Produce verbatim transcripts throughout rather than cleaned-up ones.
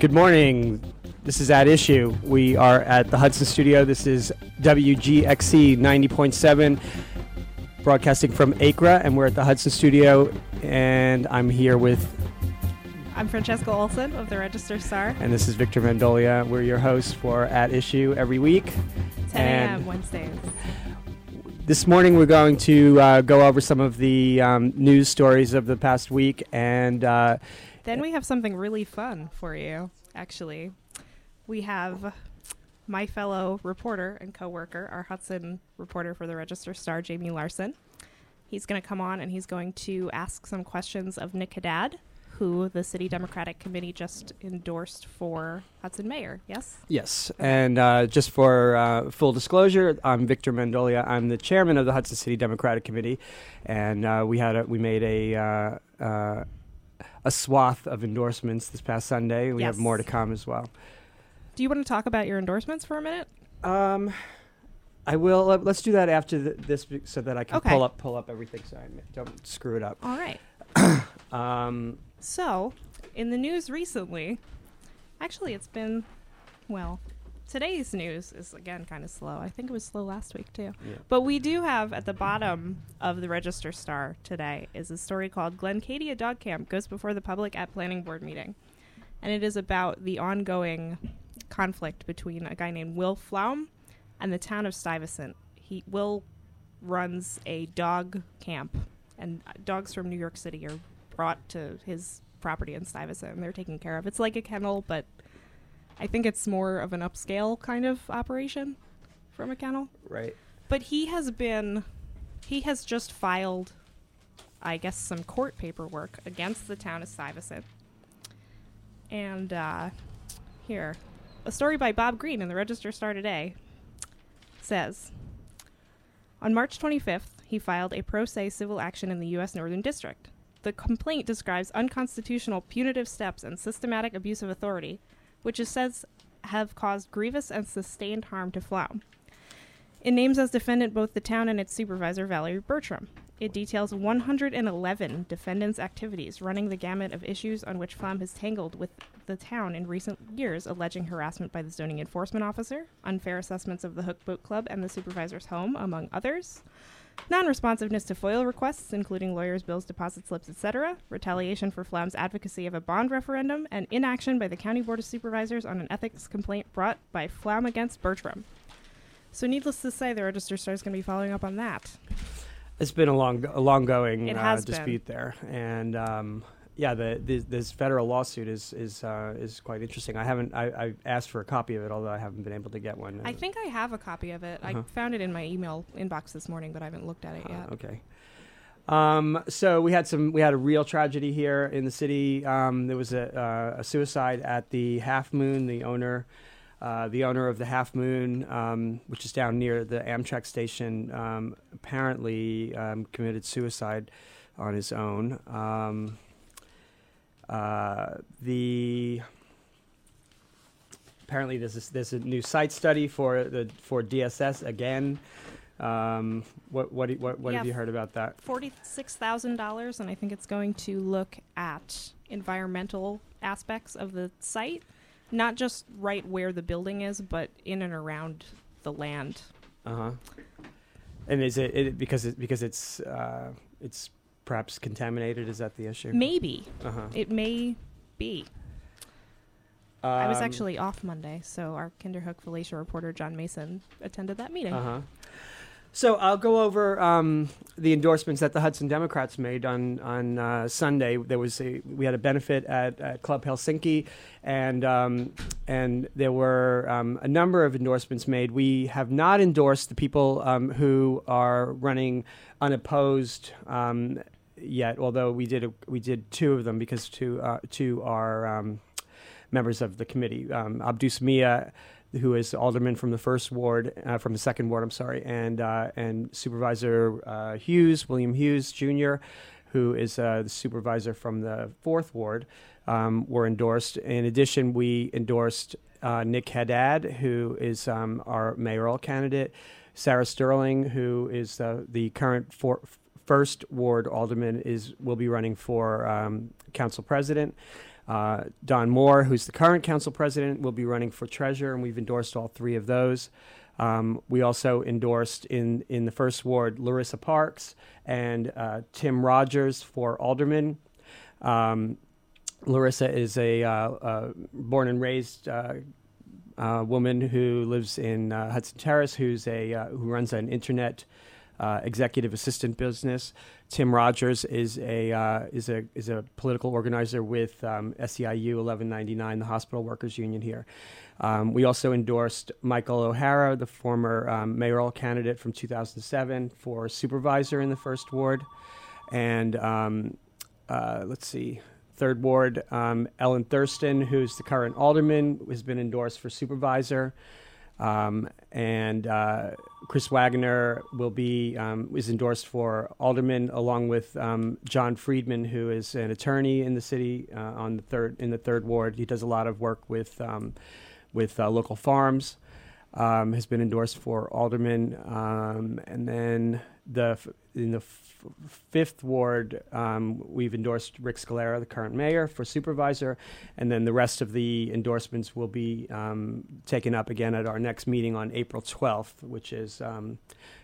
Good morning. This is At Issue. We are at the Hudson Studio. This is W G X C ninety point seven, broadcasting from Acra, and we're at the Hudson Studio, and I'm here with... I'm Francesca Olson of the Register Star. And this is Victor Mendolia. We're your hosts for At Issue every week. ten a.m. Wednesdays. This morning we're going to uh, go over some of the um, news stories of the past week, and... Uh, Then we have something really fun for you, actually. We have my fellow reporter and co-worker, our Hudson reporter for the Register Star, Jamie Larson. He's going to come on and he's going to ask some questions of Nick Haddad, who the City Democratic Committee just endorsed for Hudson Mayor, yes? Yes, and uh, just for uh, full disclosure, I'm Victor Mendolia. I'm the chairman of the Hudson City Democratic Committee, and uh, we had a, we made a... Uh, uh, a swath of endorsements this past Sunday. We yes. have more to come as well. Do you want to talk about your endorsements for a minute? Um, I will. Uh, let's do that after the, this so that I can okay. pull up pull up everything so I don't screw it up. All right. um, so, in the news recently, actually it's been, well, today's news is, again, kind of slow. I think it was slow last week, too. yeah. But we do have, at the bottom of the Register Star today, is a story called Glencadia Dog Camp Goes Before the Public at Planning Board Meeting. And it is about the ongoing conflict between a guy named Will Flaum and the town of Stuyvesant. He Will runs a dog camp, and dogs from New York City are brought to his property in Stuyvesant, and they're taken care of. It's like a kennel, but... I think it's more of an upscale kind of operation from a kennel. Right. But he has been, he has just filed, I guess, some court paperwork against the town of Stuyvesant. And uh, here, a story by Bob Green in the Register Star today says, on March twenty-fifth, he filed a pro se civil action in the U S Northern District. The complaint describes unconstitutional punitive steps and systematic abuse of authority, which it says have caused grievous and sustained harm to Flaum. It names as defendant both the town and its supervisor, Valerie Bertram. It details one hundred eleven defendants' activities, running the gamut of issues on which Flaum has tangled with the town in recent years, alleging harassment by the zoning enforcement officer, unfair assessments of the Hook Boat Club and the supervisor's home, among others, non-responsiveness to FOIL requests, including lawyers' bills, deposit slips, et cetera, retaliation for Flaum's advocacy of a bond referendum, and inaction by the County Board of Supervisors on an ethics complaint brought by Flaum against Bertram. So needless to say, the Register Star is going to be following up on that. It's been a long, a long-going it uh, has dispute been. there, and um, yeah, the, the this federal lawsuit is is uh, is quite interesting. I haven't, I, I asked for a copy of it, although I haven't been able to get one. I think I have a copy of it. Uh-huh. I found it in my email inbox this morning, but I haven't looked at it yet. Uh, okay. Um, so we had some, we had a real tragedy here in the city. Um, there was a, uh, a suicide at the Half Moon. The owner, uh, the owner of the Half Moon, um, which is down near the Amtrak station, um, apparently um, committed suicide on his own. Um, uh, the apparently there's this, there's a new site study for the for D S S again. Um, what what what what yeah, have you heard about that? Forty-six thousand dollars, and I think it's going to look at environmental aspects of the site, not just right where the building is, but in and around the land. Uh huh. And is it, it because it because it's uh, it's perhaps contaminated? Is that the issue? Maybe. Uh huh. It may be. Um, I was actually off Monday, so our Kinderhook Felicia reporter John Mason attended that meeting. Uh huh. So I'll go over um, the endorsements that the Hudson Democrats made on on uh, Sunday. There was a we had a benefit at, at Club Helsinki, and um, and there were um, a number of endorsements made. We have not endorsed the people um, who are running unopposed um, yet, although we did a, we did two of them because two uh, two are um, members of the committee. Um, Abdus Mia, who is alderman from the first ward, uh, from the second ward, I'm sorry, and uh, and Supervisor uh, Hughes, William Hughes Junior, who is uh, the supervisor from the fourth ward, um, were endorsed. In addition, we endorsed uh, Nick Haddad, who is um, our mayoral candidate, Sarah Sterling, who is uh, the current for, first ward alderman, is will be running for um, council president. Uh, Don Moore, who's the current council president, will be running for treasurer, and we've endorsed all three of those. Um, we also endorsed in, in the first ward Larissa Parks and uh, Tim Rogers for alderman. Um, Larissa is a uh, uh, born and raised uh, uh, woman who lives in uh, Hudson Terrace, who's a uh, who runs an internet uh, executive assistant business. Tim Rogers is a uh, is a is a political organizer with um, S E I U eleven ninety-nine, the hospital workers union here. Um, we also endorsed Michael O'Hara, the former um, mayoral candidate from two thousand seven, for supervisor in the first ward. And um, uh, let's see, third ward, um, Ellen Thurston, who's the current alderman, has been endorsed for supervisor. Um, and uh, Chris Wagner will be um, is endorsed for alderman, along with um, John Friedman, who is an attorney in the city uh, on the third in the third ward. He does a lot of work with um, with uh, local farms. Um, has been endorsed for alderman, um, and then the in the f- fifth ward um, we've endorsed Rick Scalera, the current mayor, for supervisor, and then the rest of the endorsements will be um, taken up again at our next meeting on April twelfth, which is um,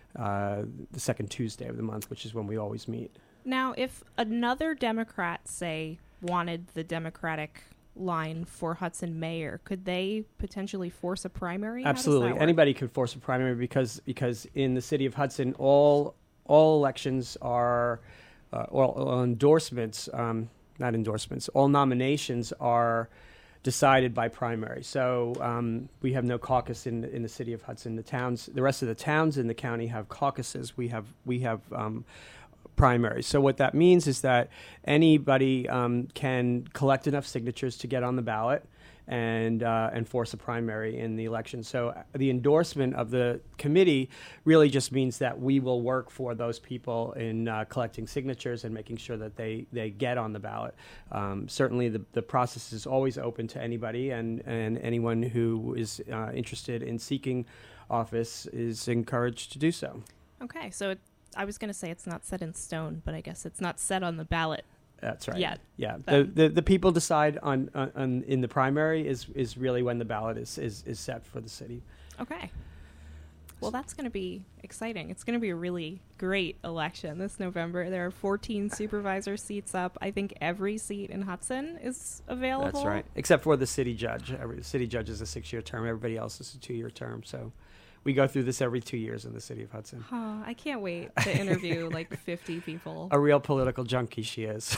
uh, the second Tuesday of the month, which is when we always meet. Now, if another Democrat, say, wanted the Democratic line for Hudson mayor, could they potentially force a primary? Absolutely. Anybody could force a primary because because in the city of Hudson, all all elections are, uh, all, all endorsements, um, not endorsements, all nominations are decided by primary. So um, we have no caucus in in the city of Hudson. The towns, the rest of the towns in the county have caucuses. We have we have. Um, primaries. So what that means is that anybody um, can collect enough signatures to get on the ballot and uh, and force a primary in the election. So the endorsement of the committee really just means that we will work for those people in uh, collecting signatures and making sure that they, they get on the ballot. Um, certainly the, the process is always open to anybody, and, and anyone who is uh, interested in seeking office is encouraged to do so. Okay, so it I was going to say it's not set in stone, but I guess it's not set on the ballot. That's right. Yet. Yeah. The, the the people decide on, on, on in the primary is is really when the ballot is is, is set for the city. Okay. Well, that's going to be exciting. It's going to be a really great election this November. There are fourteen supervisor seats up. I think every seat in Hudson is available. That's right. Except for the city judge. Every the city judge is a six-year term. Everybody else is a two-year term. So we go through this every two years in the city of Hudson. Huh, I can't wait to interview like fifty people. A real political junkie she is.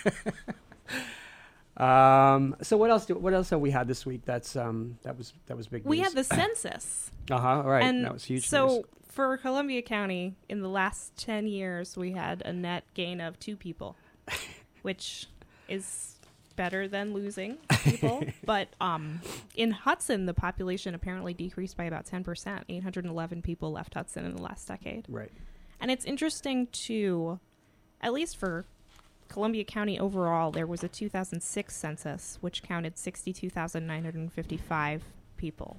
um, so what else? Do, what else have we had this week? That's um, that was that was big. We news. had the census. Uh huh. All right. And that was huge. So news. for Columbia County, in the last ten years, we had a net gain of two people, which is better than losing people. But um, in Hudson, the population apparently decreased by about ten percent. eight hundred eleven people left Hudson in the last decade. Right. And it's interesting to, at least for Columbia County overall, there was a two thousand six census, which counted sixty-two thousand nine hundred fifty-five people.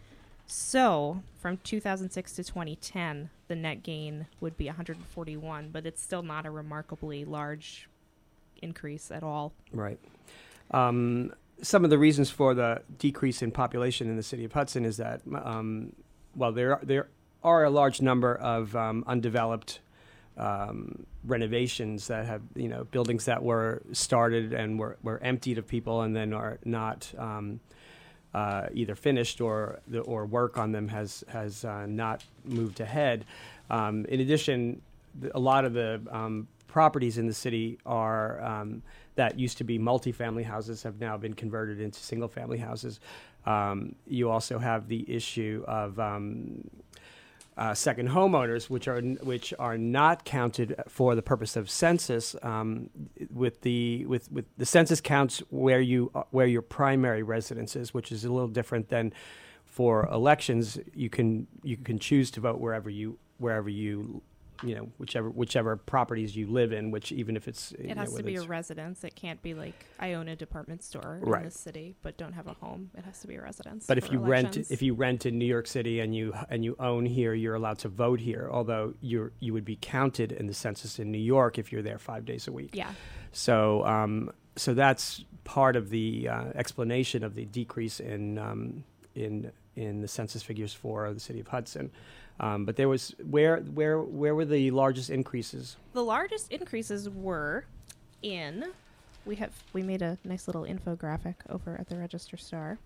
So from two thousand six to twenty ten, the net gain would be one hundred forty-one, but it's still not a remarkably large increase at all. Right. Um, some of the reasons for the decrease in population in the city of Hudson is that, um, well, there are, there are a large number of um, undeveloped um, renovations that have, you know, buildings that were started and were, were emptied of people and then are not um, uh, either finished or the, or work on them has has uh, not moved ahead. Um, in addition, a lot of the um, properties in the city are um, that used to be multifamily houses have now been converted into single-family houses. Um, you also have the issue of um, uh, second homeowners, which are which are not counted for the purpose of census. Um, with the with, with the census counts where you uh, where your primary residence is, which is a little different than for elections. You can you can choose to vote wherever you wherever you. you know, whichever whichever properties you live in, which even if it's... It you has know, to be a it's, residence. It can't be like, I own a department store right. in the city, but don't have a home. It has to be a residence. But if you elections. rent, if you rent in New York City and you and you own here, you're allowed to vote here, although you're you would be counted in the census in New York if you're there five days a week. Yeah. So um, so that's part of the uh, explanation of the decrease in um, in in the census figures for the city of Hudson. Um, but there was where where where were the largest increases? The largest increases were in. We have we made a nice little infographic over at the Register Star.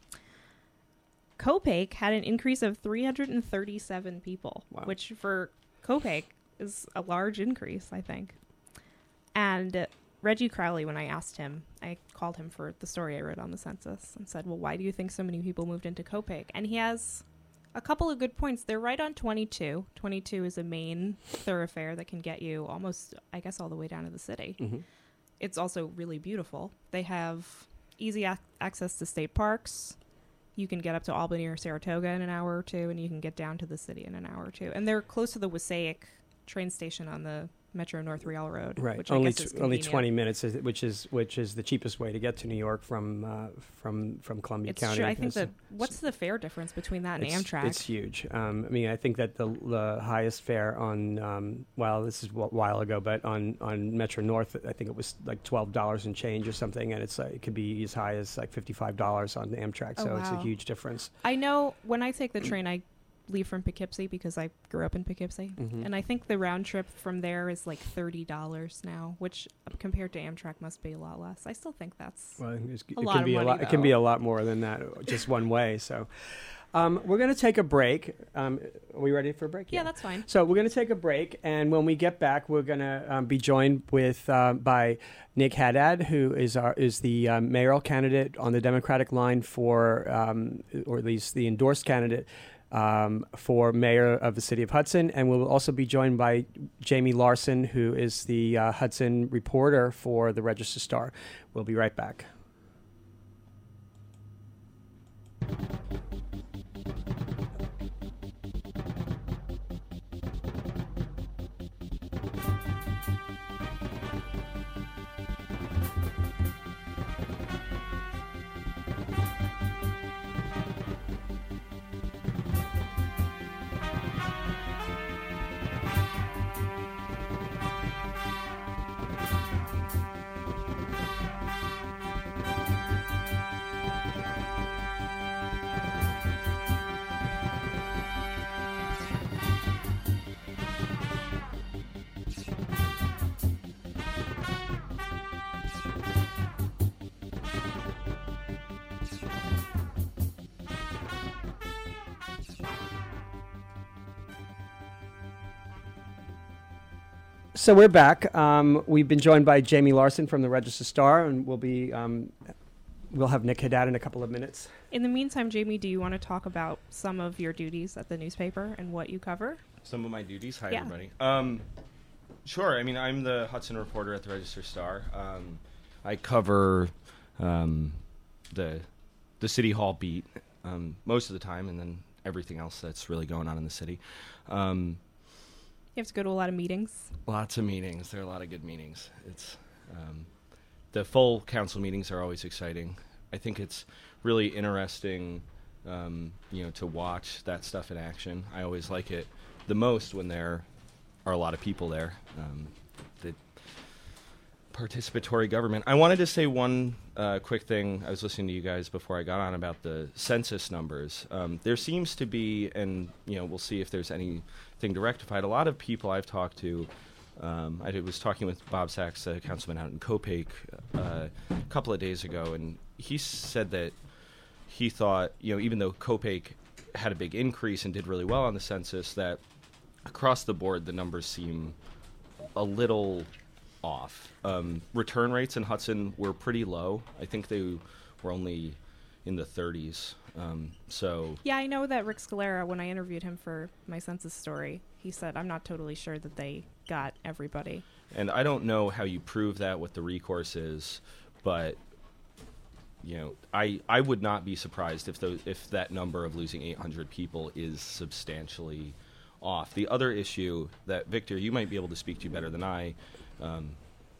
Copake had an increase of three hundred thirty-seven people, Wow. which for Copake is a large increase, I think. And uh, Reggie Crowley, when I asked him, I called him for the story I wrote on the census and said, well, why do you think so many people moved into Copake? And he has a couple of good points. They're right on twenty-two. twenty-two is a main thoroughfare that can get you almost, I guess, all the way down to the city. Mm-hmm. It's also really beautiful. They have easy ac- access to state parks. You can get up to Albany or Saratoga in an hour or two, and you can get down to the city in an hour or two. And they're close to the Wassaic train station on the Metro North Railroad, Right, which only I guess is tw- only convenient. twenty minutes, is, which is which is the cheapest way to get to New York from uh, from from Columbia It's County. true. I think It's- that what's the fare difference between that and it's, Amtrak? It's huge. Um, I mean, I think that the, the highest fare on, um, well, this is a while ago, but on, on Metro North, I think it was like twelve dollars and change or something, and it's uh, it could be as high as like fifty-five dollars on the Amtrak, Oh, so it's a wow. huge difference. I know when I take the train, I leave from Poughkeepsie because I grew up in Poughkeepsie. Mhm. And I think the round trip from there is like thirty dollars now, which uh, compared to Amtrak must be a lot less. I still think that's... Well, it's, it A lot can of be a money, lot. It can though. be a lot more than that, just one way. So, um, we're going to take a break. Um, are we ready for a break? Yeah, that's fine. So we're going to take a break, and when we get back, we're going to um, be joined with uh, by Nick Haddad, who is our is the um, mayoral candidate on the Democratic line for, um, or at least the endorsed candidate um, for mayor of the city of Hudson, and we'll also be joined by Jamie Larson, who is the uh, Hudson reporter for the Register Star. We'll be right back. So we're back. Um, we've been joined by Jamie Larson from the Register Star, and we'll be um, we'll have Nick Haddad in a couple of minutes. In the meantime, Jamie, do you want to talk about some of your duties at the newspaper and what you cover? Some of my duties. Hi, Yeah. everybody. Um, sure. I mean, I'm the Hudson reporter at the Register Star. Um, I cover um, the the City Hall beat um, most of the time, and then everything else that's really going on in the city. Um, You have to go to a lot of meetings. Lots of meetings. There are a lot of good meetings. It's um, the full council meetings are always exciting. I think it's really interesting, um, you know, to watch that stuff in action. I always like it the most when there are a lot of people there. Um, the participatory government. I wanted to say one uh, quick thing. I was listening to you guys before I got on about the census numbers. Um, there seems to be, and you know, we'll see if there's anything to rectify it. A lot of people I've talked to. Um, I did, was talking with Bob Sachs, a councilman out in Copake, uh, a couple of days ago, and he said that he thought, you know, even though Copake had a big increase and did really well on the census, that across the board the numbers seem a little off. Um, return rates in Hudson were pretty low. I think they were only in the thirties. Um, so Yeah, I know that Rick Scalera, when I interviewed him for my census story, he said, I'm not totally sure that they got everybody. And I don't know how you prove that, what the recourse is, but you know, I I would not be surprised if those if that number of losing eight hundred people is substantially off. The other issue that Victor, you might be able to speak to better than I, um,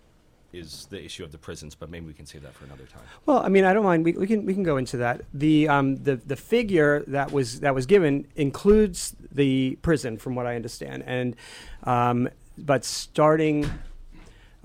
is the issue of the prisons, but maybe we can save that for another time. Well, I mean, I don't mind. We, we can we can go into that. The um the the figure that was that was given includes the prison, from what I understand, and um but starting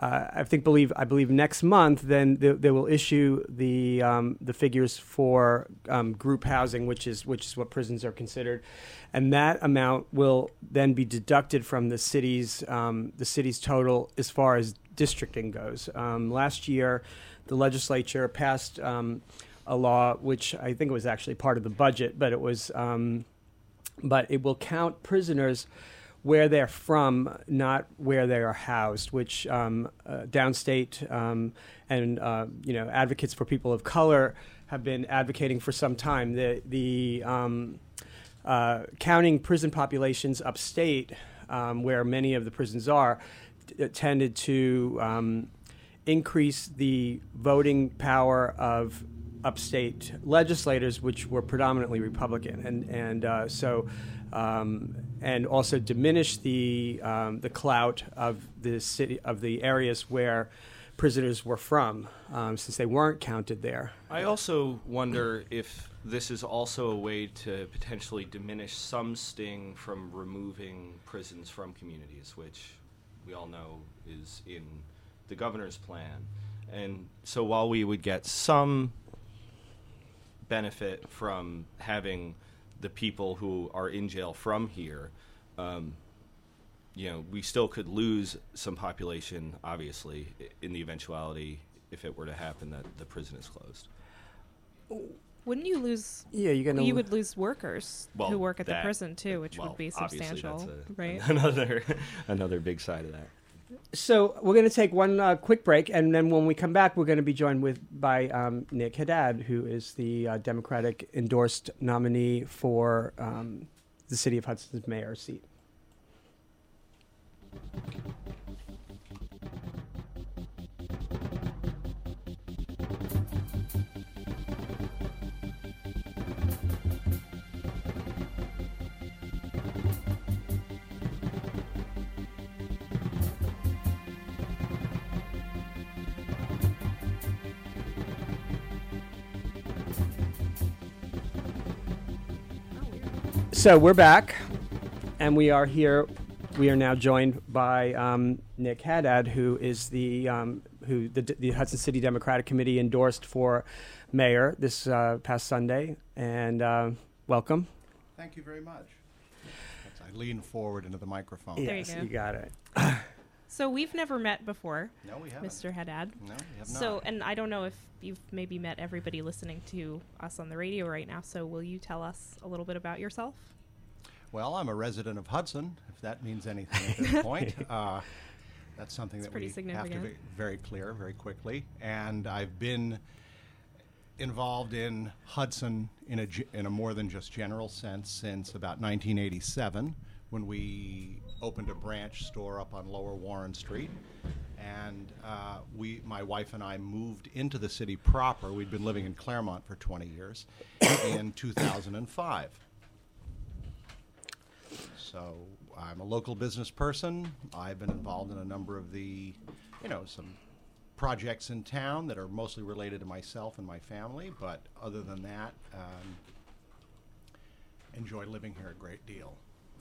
uh, I think believe I believe next month, then they, they will issue the um, the figures for um, group housing, which is which is what prisons are considered, and that amount will then be deducted from the city's um, the city's total as far as districting goes. Um, last year, the legislature passed um, a law, which I think was actually part of the budget, but it was um, but it will count prisoners where they're from, not where they are housed, which um, uh, downstate um, and uh, you know advocates for people of color have been advocating for some time. The the um, uh, counting prison populations upstate, um, where many of the prisons are, t- tended to um, increase the voting power of upstate legislators, which were predominantly Republican, and and uh, so. Um, and also diminish the um, the clout of the city of the areas where prisoners were from, um, since they weren't counted there. I also wonder if this is also a way to potentially diminish some sting from removing prisons from communities, which we all know is in the governor's plan. And so while we would get some benefit from having the people who are in jail from here, um, you know, we still could lose some population, obviously, in the eventuality, if it were to happen, that the prison is closed. Wouldn't you lose? Yeah, you're gonna. You would lose workers Well, who work at that- the prison too, which well, would be obviously substantial, that's a- right? Another, another big side of that. So we're going to take one uh, quick break, and then when we come back, we're going to be joined with by um, Nick Haddad, who is the uh, Democratic endorsed nominee for um, the City of Hudson's mayor seat. So we're back, and we are here. We are now joined by um, Nick Haddad, who is the um, who the, the Hudson City Democratic Committee endorsed for mayor this uh, past Sunday. And uh, welcome. Thank you very much. I lean forward into the microphone. There you Yes, go. you got it. So we've never met before, No, we haven't. Mister Haddad. No, we have not. So, and I don't know if you've maybe met everybody listening to us on the radio right now. So, will you tell us a little bit about yourself? Well, I'm a resident of Hudson, if that means anything at this point. Uh, that's something It's that pretty we have to significant. be very clear very quickly. And I've been involved in Hudson in a, ge- in a more than just general sense since about nineteen eighty-seven, when we opened a branch store up on Lower Warren Street. And uh, we, my wife and I moved into the city proper. We'd been living in Claremont for twenty years in two thousand five. So I'm a local business person. I've been involved in a number of the, you know, some projects in town that are mostly related to myself and my family. But other than that, um, enjoy living here a great deal.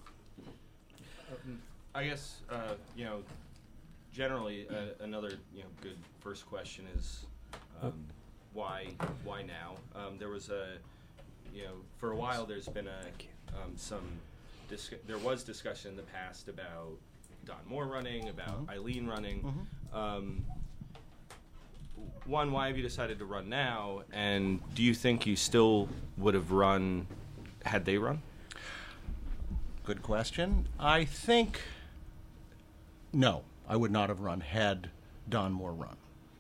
I guess, uh, you know, generally uh, another, you know, good first question is um, why why now? Um, there was a, you know, for a while there's been a um, some dis- there was discussion in the past about Don Moore running, about Mhm. Eileen running. Mhm. Um, one, why have you decided to run now? And do you think you still would have run had they run? Good question. I think, no, I would not have run had Don Moore run.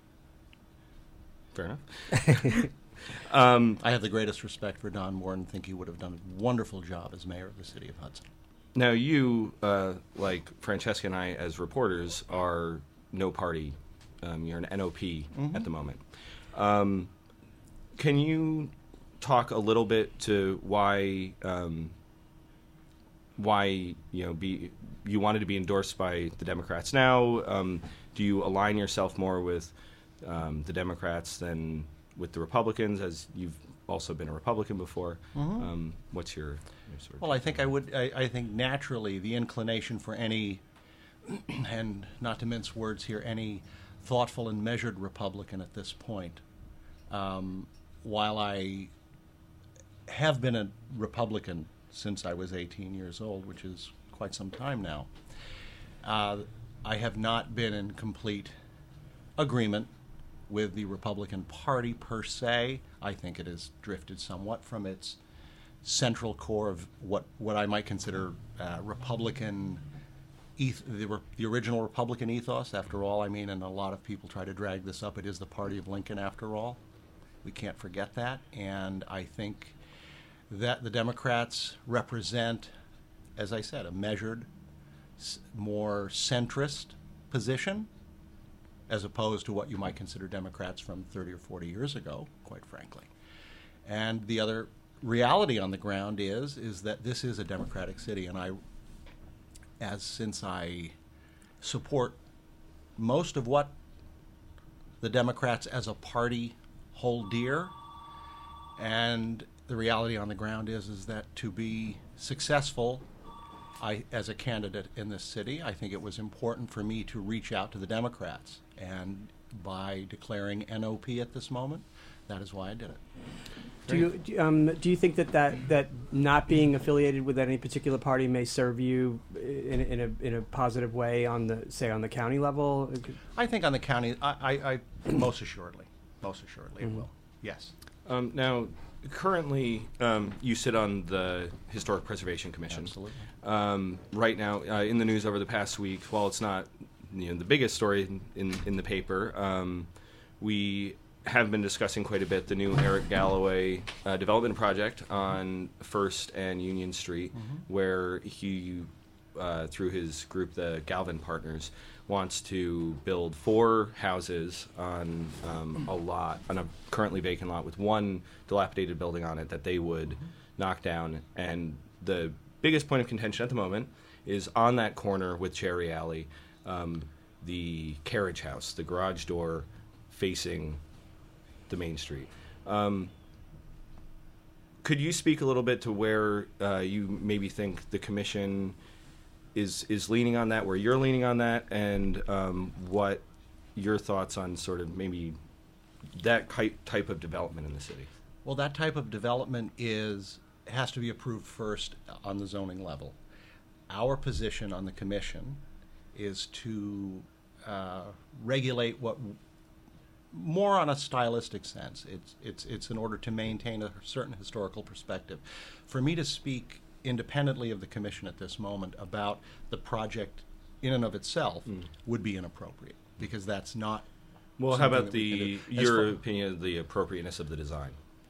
Fair enough. um, I have the greatest respect for Don Moore and think he would have done a wonderful job as mayor of the city of Hudson. Now, you, uh, like Francesca and I, as reporters, are no party. Um, you're an N O P Mhm. at the moment. Um, can you talk a little bit to why, um, why you know, be you wanted to be endorsed by the Democrats now? Um, do you align yourself more with um, the Democrats than with the Republicans, as you've also been a Republican before? Mhm. Um, what's your, your sort of Well, I think I would. I, I think naturally the inclination for any and not to mince words here, any thoughtful and measured Republican at this point. Um, while I have been a Republican since I was eighteen years old, which is quite some time now, uh, I have not been in complete agreement with the Republican Party per se. I think it has drifted somewhat from its central core of what, what I might consider uh, Republican, eth- the, re- the original Republican ethos. After all, I mean, and a lot of people try to drag this up, it is the party of Lincoln after all. We can't forget that. And I think that the Democrats represent, as I said, a measured, s- more centrist position, as opposed to what you might consider Democrats from thirty or forty years ago, quite frankly. And the other reality on the ground is is that this is a Democratic city, and I, as since I support most of what the Democrats as a party hold dear, and the reality on the ground is is that to be successful, I, as a candidate in this city, I think it was important for me to reach out to the Democrats, and by declaring N O P at this moment, that is why I did it. Do you do, um, do you think that, that that not being affiliated with any particular party may serve you in, in a in a positive way on the say on the county level? I think on the county, I, I, I most assuredly, most assuredly Mm-hmm. it will. Yes. Um, now, currently, um, you sit on the Historic Preservation Commission. Absolutely. Um, right now, uh, in the news over the past week, while it's not you know the biggest story in in, in the paper, um, we have been discussing quite a bit the new Eric Galloway uh, development project on First and Union Street, Mm-hmm. where he, uh, through his group, the Galvin Partners, wants to build four houses on um, a lot, on a currently vacant lot with one dilapidated building on it that they would Mm-hmm. knock down. And the biggest point of contention at the moment is on that corner with Cherry Alley, um, the carriage house, the garage door facing the main street. Um, could you speak a little bit to where uh, you maybe think the commission is is leaning on that, where you're leaning on that, and um, what your thoughts on sort of maybe that type type of development in the city? Well, that type of development is has to be approved first on the zoning level. Our position on the commission is to uh, regulate what more on a stylistic sense. It's it's it's in order to maintain a certain historical perspective. For me to speak independently of the commission at this moment about the project in and of itself Mm. would be inappropriate, because that's not. Well, how something about that we the can do. As your far- opinion of the appropriateness of the design?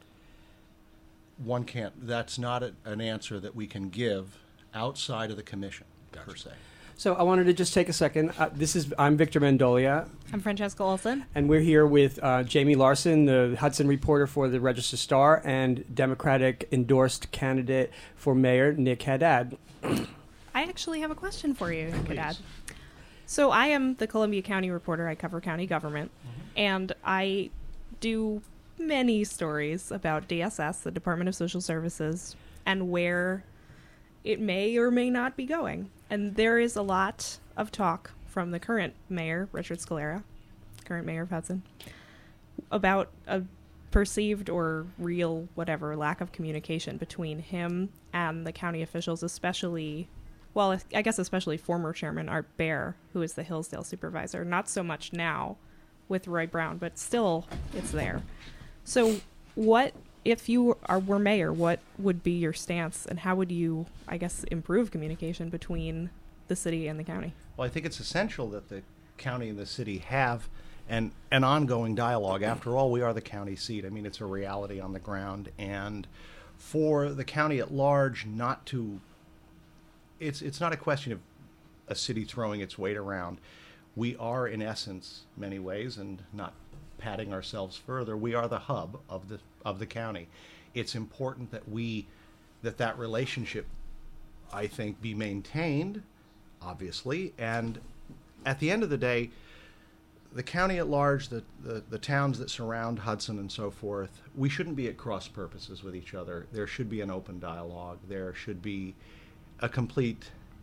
One can't. That's not a, an answer that we can give outside of the commission per Gotcha. se. So I wanted to just take a second. Uh, this is I'm Victor Mendolia, I'm Francesca Olson. and we're here with uh, Jamie Larson, the Hudson reporter for the Register Star, and Democratic endorsed candidate for mayor Nick Haddad. I actually have a question for you, Please. Haddad. So I am the Columbia County reporter. I cover county government, and I do many stories about D S S, the Department of Social Services, and where it may or may not be going. And there is a lot of talk from the current mayor, Richard Scalera, current mayor of Hudson, about a perceived or real, whatever, lack of communication between him and the county officials, especially, well, I guess especially former chairman Art Bear, who is the Hillsdale supervisor. Not so much now with Roy Brown, but still it's there. So what, if you are, were mayor, what would be your stance, and how would you, I guess, improve communication between the city and the county? Well, I think it's essential that the county and the city have an, an ongoing dialogue. After all, we are the county seat. I mean, it's a reality on the ground. And for the county at large not to, it's, it's not a question of a city throwing its weight around. We are, in essence, many ways, and not patting ourselves further, we are the hub of the of the county. It's important that we that that relationship, I think, be maintained, obviously, and at the end of the day, the county at large, the, the, the towns that surround Hudson and so forth, we shouldn't be at cross purposes with each other. There should be an open dialogue. There should be a complete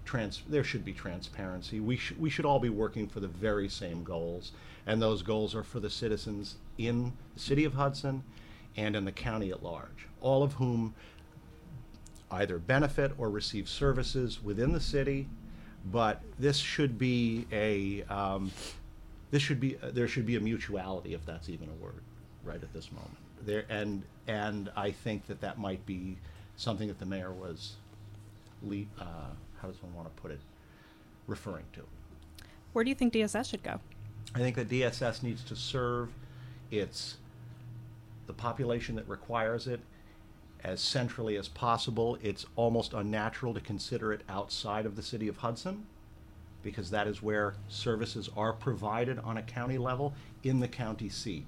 trans there should be transparency. We sh- we should all be working for the very same goals, and those goals are for the citizens in the city of Hudson and in the county at large, all of whom either benefit or receive services within the city. But this should be a um, this should be uh, there should be a mutuality, if that's even a word, right at this moment. There and and I think that that might be something that the mayor was, le- uh, how does one want to put it, referring to. Where do you think D S S should go? I think that D S S needs to serve its the population that requires it as centrally as possible. It's almost unnatural to consider it outside of the city of Hudson, because that is where services are provided on a county level in the county seat.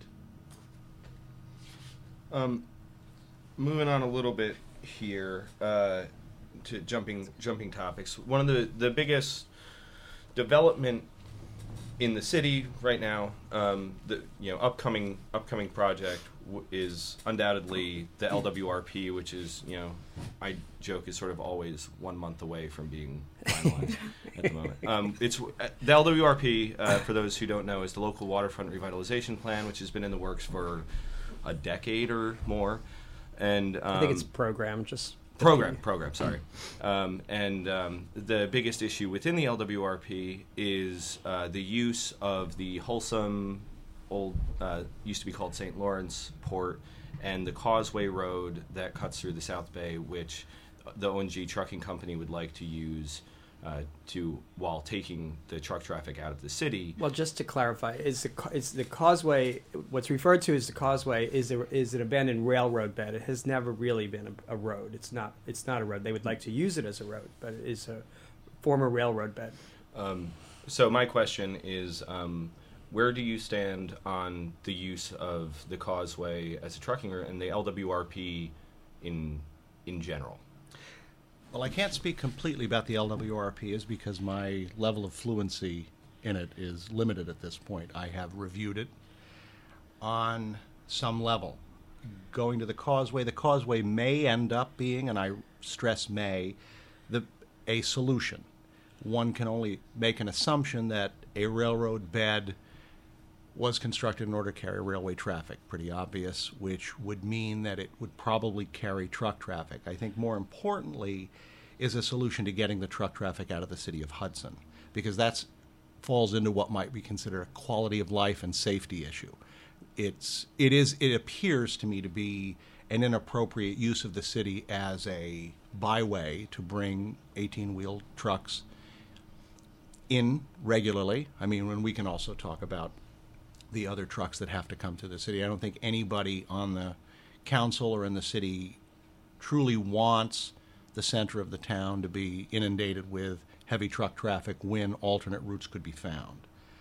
Um, moving on a little bit here uh, to jumping jumping topics. One of the, the biggest development in the city right now, um, the you know upcoming upcoming project w- is undoubtedly the L W R P, which is you know I joke is sort of always one month away from being finalized at the moment. Um, it's uh, the L W R P. Uh, for those who don't know, is the local waterfront revitalization plan, which has been in the works for a decade or more, and um, I think it's program just. Program, program, sorry. Um, and um, the biggest issue within the L W R P is uh, the use of the wholesome, old, uh, used to be called Saint Lawrence Port, and the Causeway Road that cuts through the South Bay, which the O N G trucking company would like to use uh, to while taking the truck traffic out of the city. Well, just to clarify, is the ca- is the causeway what's referred to as the causeway is a, is an abandoned railroad bed? It has never really been a, a road. It's not it's not a road. They would like to use it as a road, but it is a former railroad bed. Um, so my question is, um, where do you stand on the use of the causeway as a trucking route and the L W R P in in general? Well, I can't speak completely about the L W R P is because my level of fluency in it is limited at this point. I have reviewed it on some level. Going to the causeway, the causeway may end up being, and I stress may, the a solution. One can only make an assumption that a railroad bed was constructed in order to carry railway traffic, pretty obvious, which would mean that it would probably carry truck traffic. I think more importantly is a solution to getting the truck traffic out of the city of Hudson, because that falls into what might be considered a quality of life and safety issue. It's, it is, it appears to me to be an inappropriate use of the city as a byway to bring eighteen-wheel trucks in regularly. I mean, when we can also talk about the other trucks that have to come to the city. I don't think anybody on the council or in the city truly wants the center of the town to be inundated with heavy truck traffic when alternate routes could be found.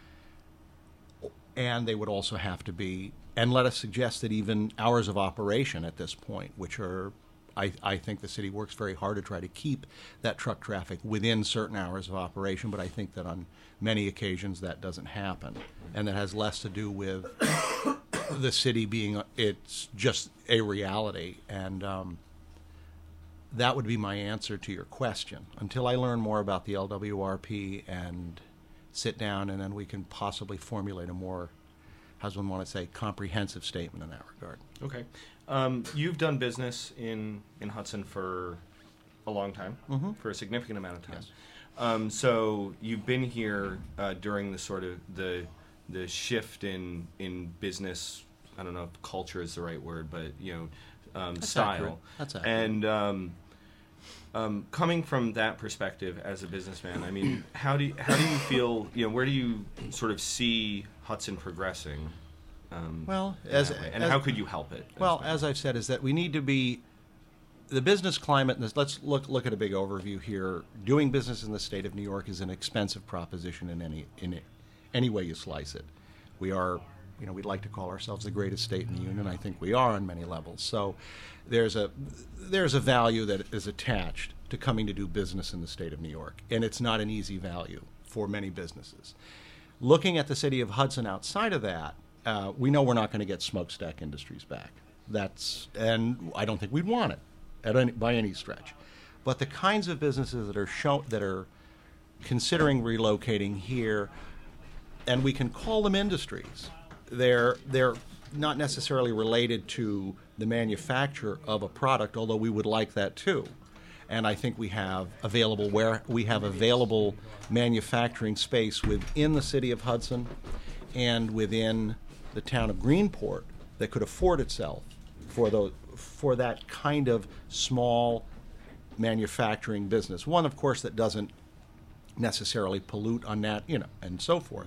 And they would also have to be, and let us suggest that even hours of operation at this point, which are, I, I think the city works very hard to try to keep that truck traffic within certain hours of operation, but I think that on many occasions that doesn't happen. And that has less to do with the city being, it's just a reality. And um, that would be my answer to your question. Until I learn more about the L W R P and sit down, and then we can possibly formulate a more, how does one want to say, comprehensive statement in that regard. Okay. Um, you've done business in, in Hudson for a long time, Mm-hmm. for a significant amount of time. Yes. Um, so you've been here uh, during the sort of the the shift in in business. I don't know if culture is the right word, but you know, um, That's style. accurate. That's accurate. And um, um, coming from that perspective as a businessman, I mean, how do you, how do you feel? You know, where do you sort of see Hudson progressing? Um, Well, in as- that way? and as- how could you help it? Well, well? as I've said, is that we need to be the business climate. In this, let's look look at a big overview here. Doing business in the state of New York is an expensive proposition in any in any way you slice it. We are, you know, we'd like to call ourselves the greatest state in the union. I think we are on many levels. So there's a there's a value that is attached to coming to do business in the state of New York, and it's not an easy value for many businesses. Looking at the city of Hudson outside of that, uh, we know we're not going to get smokestack industries back. That's, and I don't think we'd want it at any, by any stretch. But the kinds of businesses that are show, that are considering relocating here, and we can call them industries. They're they're not necessarily related to the manufacture of a product, although we would like that too. And I think we have available where we have available manufacturing space within the city of Hudson and within the town of Greenport that could afford itself for those for that kind of small manufacturing business. One, of course, that doesn't necessarily pollute on that, you know, and so forth.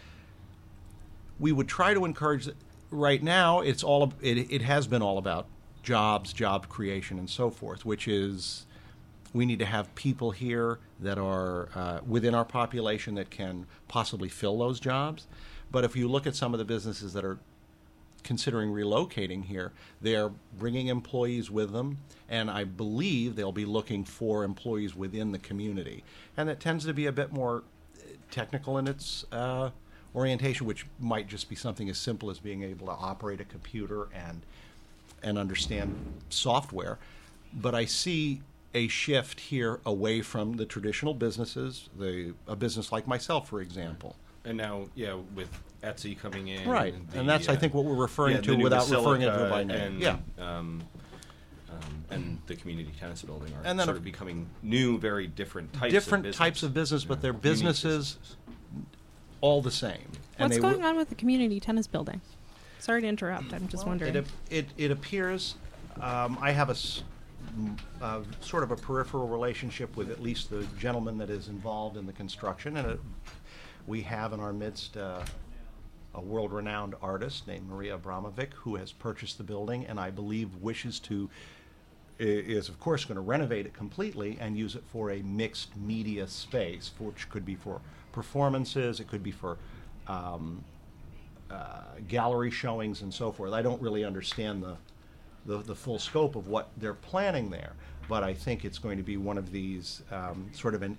We would try to encourage. Right now, it's all it, it has been all about jobs, job creation, and so forth, which is we need to have people here that are uh, within our population that can possibly fill those jobs. But if you look at some of the businesses that are considering relocating here, they're bringing employees with them, and I believe they'll be looking for employees within the community. And that tends to be a bit more technical in its uh, orientation, which might just be something as simple as being able to operate a computer and and understand software. But I see a shift here away from the traditional businesses, the a business like myself, for example. And now, yeah, with Etsy coming in, right, and, the, and that's uh, I think what we're referring yeah, to the new without Basilica referring to it by name. And, yeah, um, um, and the community tennis building are and then sort a, of becoming new, very different types different of business. types of business, but Yeah. they're Unique businesses, businesses. all the same. And What's they going were, on with the community tennis building? Sorry to interrupt. I'm just well, wondering. It, ap- it, it appears um, I have a s- m- uh, sort of a peripheral relationship with at least the gentleman that is involved in the construction, and it, we have in our midst uh, a world-renowned artist named Maria Abramovic who has purchased the building and I believe wishes to i- is of course going to renovate it completely and use it for a mixed media space, for, which could be for performances, it could be for um, uh, gallery showings and so forth. I don't really understand the, the the full scope of what they're planning there, but I think it's going to be one of these um, sort of an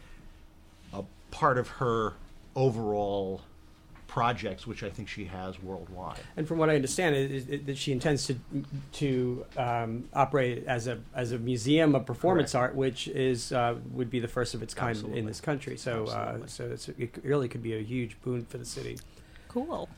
a part of her overall projects, which I think she has worldwide. And from what I understand, is, is that she intends to to um, operate as a as a museum of performance Correct. art, which is uh, would be the first of its kind Absolutely. in this country. So, uh, Absolutely. so it's, it really could be a huge boon for the city. Cool.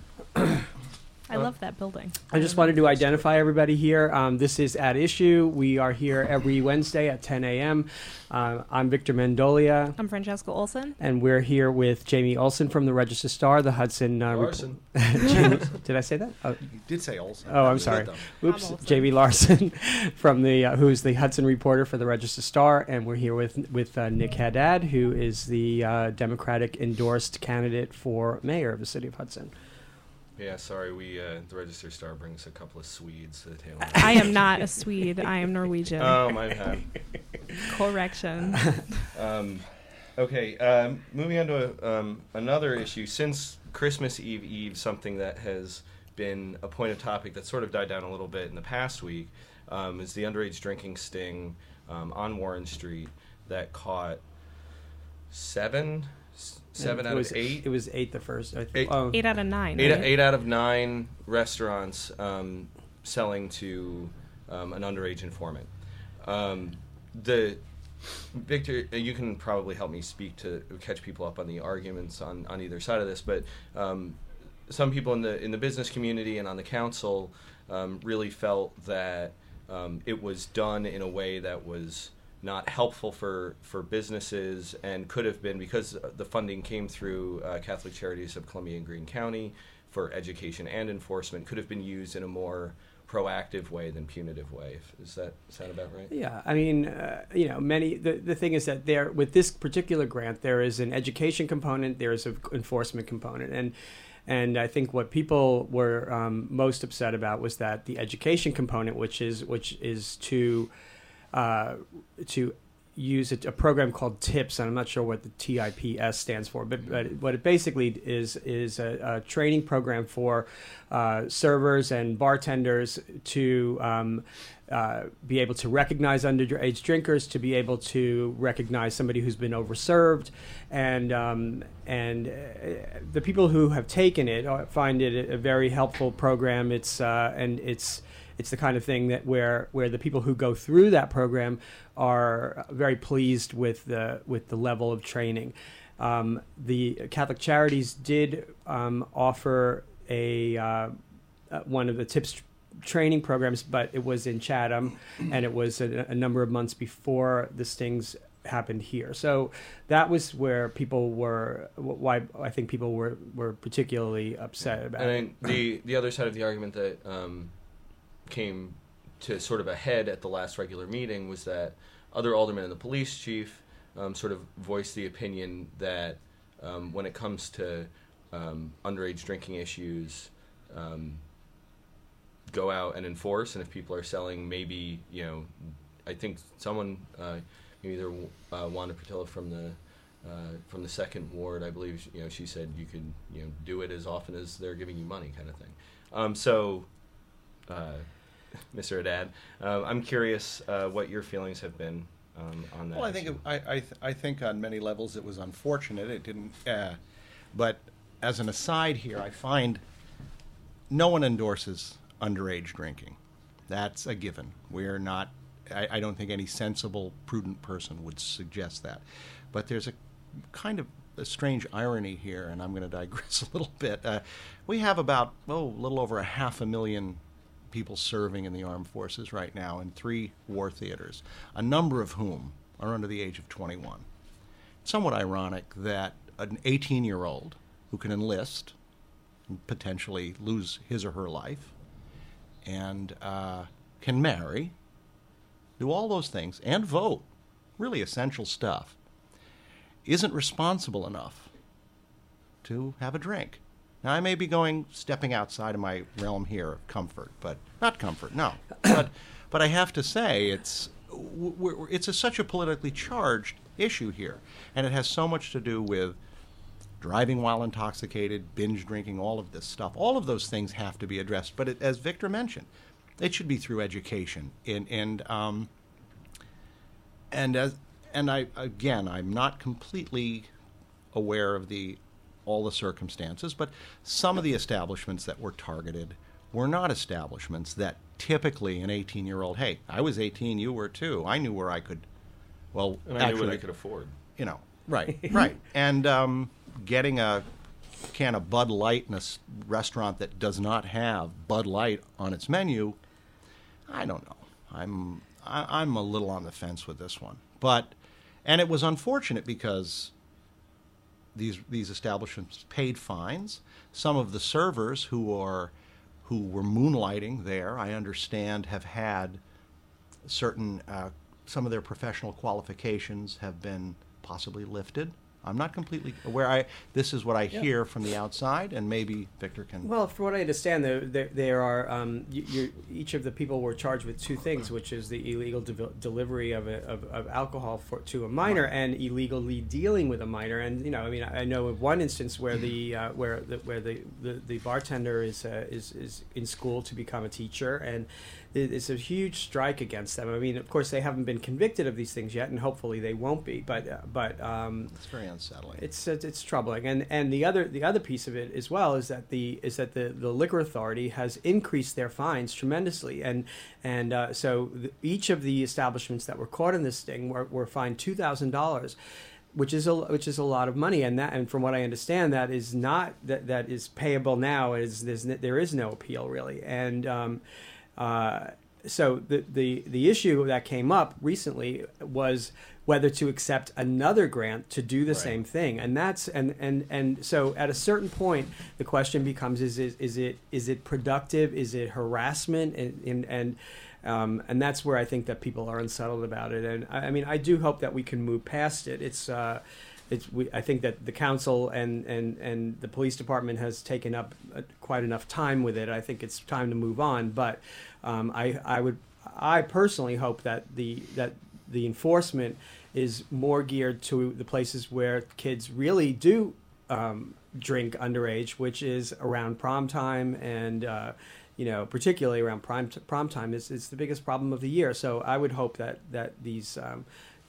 I love that building. I just wanted to identify everybody here. Um, this is At Issue. We are here every Wednesday at ten a.m. Uh, I'm Victor Mendolia, I'm Francesca Olson. and we're here with Jamie Olson from the Register Star, the Hudson. Uh, Larson. Jamie, did I say that? Oh, You did say Olson. Oh, I'm Good, sorry. though. Oops, Olson. Jamie Larson, from the uh, who's the Hudson reporter for the Register Star, and we're here with with uh, Nick Haddad, who is the uh, Democratic endorsed candidate for mayor of the city of Hudson. Yeah, sorry, we uh, the Register Star brings a couple of Swedes to the table. I am not a Swede. I am Norwegian. Oh, my bad. Correction. Um, okay, um, moving on to a, um, another issue. Since Christmas Eve Eve, something that has been a point of topic that sort of died down a little bit in the past week um, is the underage drinking sting um, on Warren Street that caught seven, s- seven it out was, of eight. It was eight the first. I Eight. Oh, Eight out of nine. Eight, right? eight out of nine restaurants um, selling to um, an underage informant. Um, the Victor, uh, you can probably help me speak to catch people up on the arguments on, on either side of this, but um, some people in the in the business community and on the council um, really felt that um, it was done in a way that was not helpful for, for businesses and could have been, because the funding came through uh, Catholic Charities of Columbia and Greene County for education and enforcement, could have been used in a more proactive way than punitive way. Is that is that about right? yeah. I mean, uh, you know, many. The, the thing is that there, with this particular grant, there is an education component, there is an enforcement component, and and I think what people were um, most upset about was that the education component, which is which is to uh, to use a, a program called TIPS, and I'm not sure what the T I P S stands for, but, but what it basically is is a, a training program for uh, servers and bartenders to um, uh, be able to recognize underage drinkers, to be able to recognize somebody who's been overserved, and um, and uh, the people who have taken it uh, find it a, a very helpful program. It's uh, and it's it's the kind of thing that where where the people who go through that program are very pleased with the with the level of training. Um, the Catholic Charities did um, offer a uh, uh, one of the TIPS training programs, but it was in Chatham, and it was a, a number of months before the stings happened here. So that was where people were, why I think people were, were particularly upset about and it. And the, the other side of the argument that um, came to sort of a head at the last regular meeting was that other aldermen and the police chief um, sort of voiced the opinion that um, when it comes to um, underage drinking issues, um, go out and enforce, and if people are selling, maybe, you know, I think someone, uh, either uh, Wanda Portillo from the uh, from the second ward, I believe, you know, she said you could, you know, do it as often as they're giving you money, kind of thing. Um, so, uh, Mister Haddad, uh, I'm curious uh, what your feelings have been um, on that. Well, I think it, I I, th- I think on many levels it was unfortunate. It didn't, uh, but as an aside here, I find no one endorses underage drinking. That's a given. We're not. I, I don't think any sensible, prudent person would suggest that. But there's a kind of a strange irony here, and I'm going to digress a little bit. Uh, we have about, oh, a little over a half a million people serving in the armed forces right now in three war theaters, a number of whom are under the age of twenty-one. It's somewhat ironic that an eighteen-year-old who can enlist and potentially lose his or her life and uh, can marry, do all those things, and vote, really essential stuff, isn't responsible enough to have a drink. Now, I may be going, stepping outside of my realm here of comfort, but not comfort, no. but but I have to say, it's we're, it's a, such a politically charged issue here, and it has so much to do with driving while intoxicated, binge drinking, all of this stuff. All of those things have to be addressed, but it, as Victor mentioned, it should be through education. And and um, and as and I again, I'm not completely aware of the all the circumstances, but some of the establishments that were targeted were not establishments that typically an eighteen-year-old, hey, I was eighteen, you were too. I knew where I could, well, and I actually, knew what I could afford. You know, right, right, and um, getting a can of Bud Light in a s- restaurant that does not have Bud Light on its menu, I don't know. I'm I, I'm a little on the fence with this one, but and it was unfortunate because these these establishments paid fines. Some of the servers who are who were moonlighting there, I understand, have had certain uh, some of their professional qualifications have been possibly lifted. I'm not completely aware. I this is what I Yeah. hear from the outside, and maybe Victor can. Well, from what I understand, there there, there are um, you, you, each of the people were charged with two things, which is the illegal de- delivery of, a, of of alcohol for to a minor and illegally dealing with a minor. And you know, I mean, I know of one instance where the uh, where the where the, the, the bartender is uh, is is in school to become a teacher, and it's a huge strike against them. I mean, of course, they haven't been convicted of these things yet, and hopefully they won't be. But uh, but um, It's very unsettling. It's it's it's troubling, and and the other the other piece of it as well is that the is that the, the liquor authority has increased their fines tremendously, and and uh, so the, each of the establishments that were caught in this sting were, were fined two thousand dollars, which is a which is a lot of money, and that and from what I understand, that is not that that is payable now. Is there's n- there is no appeal really, and. Um, Uh, so the, the the issue that came up recently was whether to accept another grant to do the Right. same thing, and that's and, and, and so at a certain point the question becomes: is it is it is it productive? Is it harassment? And and and, um, and that's where I think that people are unsettled about it. And I, I mean, I do hope that we can move past it. It's. Uh, It's, we, I think that the council and, and, and the police department has taken up uh, quite enough time with it. I think it's time to move on. But um, I, I would, I personally hope that the that the enforcement is more geared to the places where kids really do um, drink underage, which is around prom time and. Uh, You know, particularly around prime t- prom time is is the biggest problem of the year. So I would hope that that these um,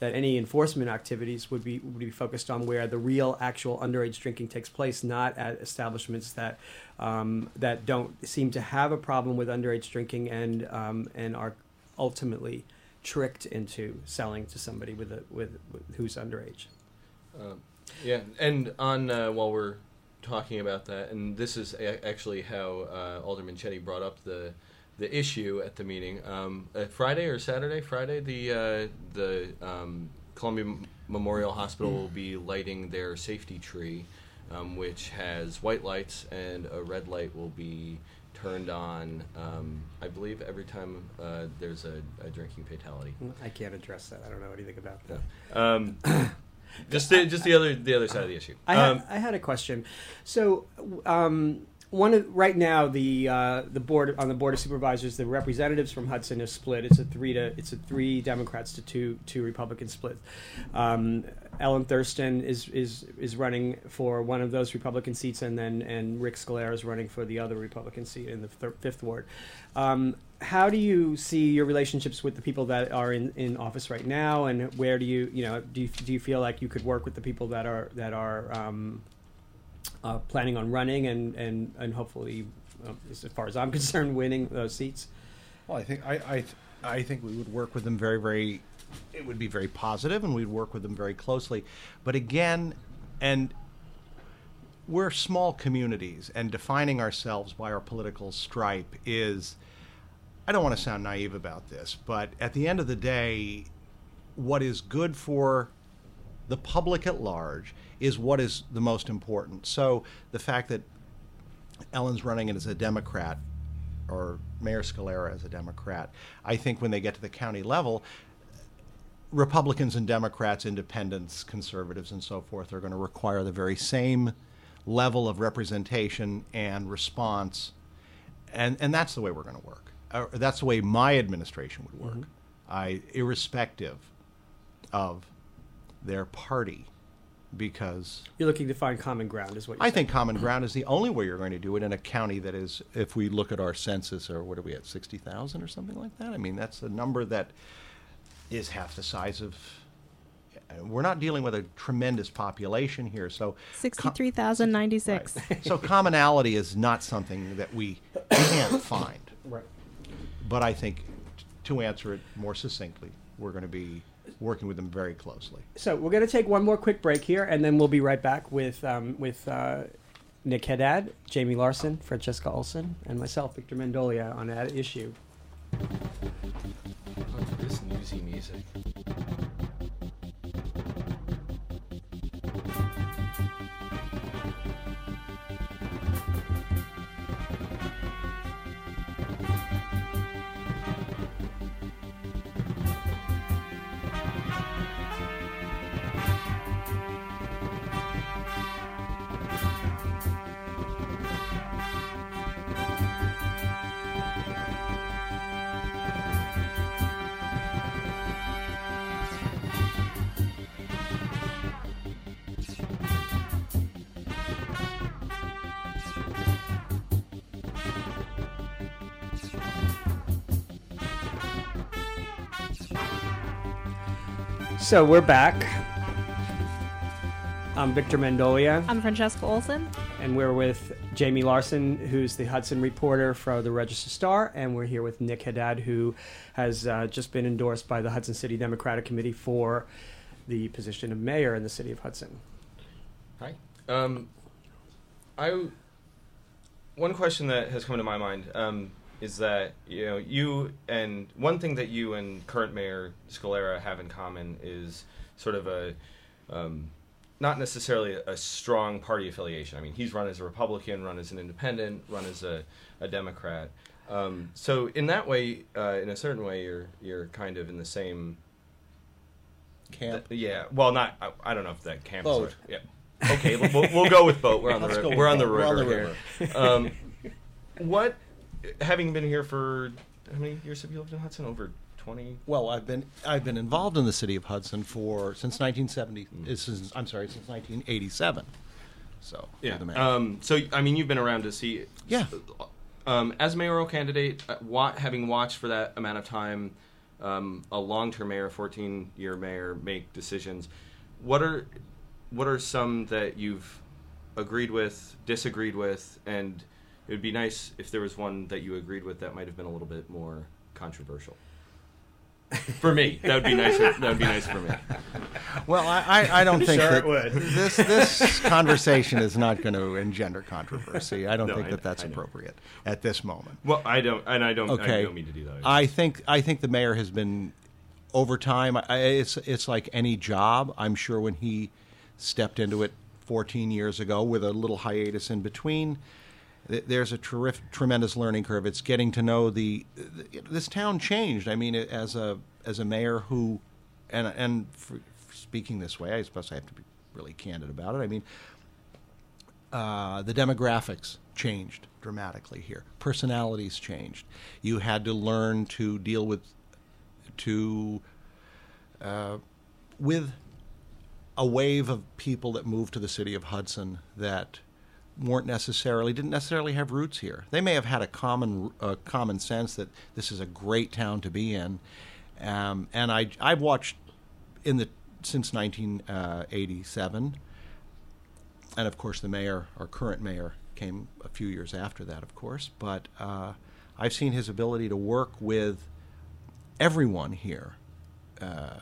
that any enforcement activities would be would be focused on where the real actual underage drinking takes place, not at establishments that um, that don't seem to have a problem with underage drinking and um, and are ultimately tricked into selling to somebody with a with, with who's underage. Um, yeah, and on uh, while we're talking about that, and this is a- actually how uh, Alderman Chetty brought up the the issue at the meeting. Um, uh, Friday or Saturday? Friday, the uh, the um, Columbia M- Memorial Hospital will be lighting their safety tree, um, which has white lights, and a red light will be turned on. Um, I believe every time uh, there's a, a drinking fatality. I can't address that. I don't know anything about that. Um, just the, just the other the other side of the issue. I had, Um, I had a question. So, um, one of, right now, the uh, the board on the board of supervisors, the representatives from Hudson are split. It's a three to it's a three Democrats to two two Republican split. Um, Ellen Thurston is is is running for one of those Republican seats, and then and Rick Scalera is running for the other Republican seat in the thir- fifth ward. Um, how do you see your relationships with the people that are in, in office right now, and where do you you know do you, do you feel like you could work with the people that are that are um, uh, planning on running and and and hopefully, uh, as far as I'm concerned, winning those seats? Well, I think I I, th- I think we would work with them very very. It would be very positive, and we'd work with them very closely. But again, and we're small communities, and defining ourselves by our political stripe is, I don't want to sound naive about this, but at the end of the day, what is good for the public at large is what is the most important. So the fact that Ellen's running as a Democrat, or Mayor Scalera as a Democrat, I think when they get to the county level, Republicans and Democrats, independents, conservatives, and so forth are going to require the very same level of representation and response, and and that's the way we're going to work. Uh, that's the way my administration would work. Mm-hmm. I, irrespective of their party, because You're looking to find common ground, is what you're I saying. think common ground is the only way you're going to do it in a county that is, if we look at our census, or what are we at, sixty thousand or something like that? I mean, that's a number that is half the size of, we're not dealing with a tremendous population here, so sixty-three thousand ninety-six. right. So commonality is not something that we can't find. Right. But I think, t- to answer it more succinctly, we're going to be working with them very closely. So we're going to take one more quick break here, and then we'll be right back with um, with uh, Nick Haddad, Jamie Larson, Francesca Olson, and myself, Victor Mendolia, on that issue. This newsy music. So we're back. I'm Victor Mendolia, I'm Francesca Olson. and we're with Jamie Larson, who's the Hudson reporter for the Register Star, and we're here with Nick Haddad, who has uh, just been endorsed by the Hudson City Democratic Committee for the position of mayor in the city of Hudson. Hi. Um, I one question that has come to my mind um, is that you know you and one thing that you and current Mayor Scalera have in common is sort of a um, not necessarily a strong party affiliation. I mean, he's run as a Republican, run as an independent, run as a, a Democrat. Um, so in that way, uh, in a certain way, you're you're kind of in the same Camp. th- yeah. Well, not I, I don't know if that camp. Boat. Is right. Yeah. Okay, we'll, we'll go with boat. We're on the Let's river. go with We're on the boat. We're on river the here. Um, what, having been here for how many years have you lived in Hudson? Over twenty. Well, I've been I've been involved in the city of Hudson for since nineteen seventy. Mm. Since, I'm sorry, since nineteen eighty-seven. So do Yeah. the math. Um, so I mean, you've been around to see. Yeah. Um, as mayoral candidate, uh, wa- having watched for that amount of time, um, a long-term mayor, fourteen-year mayor, make decisions. What are what are some that you've agreed with, disagreed with, and it would be nice if there was one that you agreed with that might have been a little bit more controversial. For me, that would be nice. That would be nice for me. Well, I, I, I don't think Sure that it would. this this conversation is not going to engender controversy. I don't No, think I that know, that's I know. appropriate at this moment. Well, I don't, and I don't. Okay. I don't mean to do that. I think I think the mayor has been over time. I, it's it's like any job. I'm sure when he stepped into it fourteen years ago, with a little hiatus in between, th- there's a terrific, tremendous learning curve. It's getting to know the, the this town changed. I mean, as a as a mayor who, and and for, for speaking this way, I suppose I have to be really candid about it. I mean, uh, the demographics changed dramatically here. Personalities changed. You had to learn to deal with to uh, with a wave of people that moved to the city of Hudson that weren't necessarily didn't necessarily have roots here. They may have had a common uh, common sense that this is a great town to be in, um, and I I've watched in the since nineteen eighty-seven, and of course the mayor, our current mayor, came a few years after that, of course. But uh, I've seen his ability to work with everyone here. Uh,